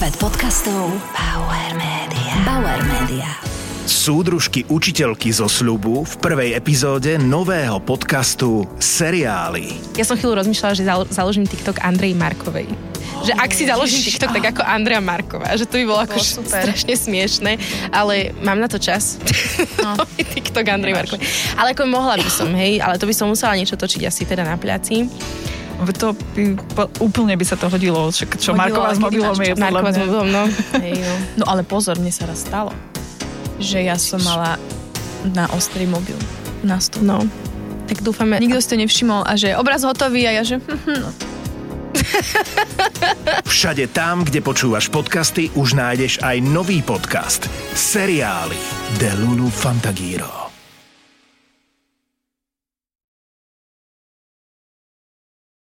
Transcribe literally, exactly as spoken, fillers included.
Svet podcastov Bauer Media. Bauer Media. Súdružky učiteľky zo sľubu v prvej epizóde nového podcastu Seriály. Ja som chvíľu rozmýšľala, že založím TikTok Andrej Markovej. Že ak si založím TikTok, tak ako Andrea Marková. Že to by bolo ako strašne smiešné. Ale mám na to čas. No. TikTok Andrej Markovej. Ale ako mohla by som, hej. Ale to by som musela niečo točiť asi teda na pláci. To by, po, úplne by sa to hodilo. Čo, čo Marková s mobilom je podľa Marková mňa. s mobilom, no. Hej, no. No ale pozor, mne sa raz stalo, že ja som mala na ostrý mobil na stôl. No. Tak dúfame. Nikto si to nevšimol a že obraz hotový a ja že... No. Všade tam, kde počúvaš podcasty, už nájdeš aj nový podcast Seriály de Lulu Fantagiro.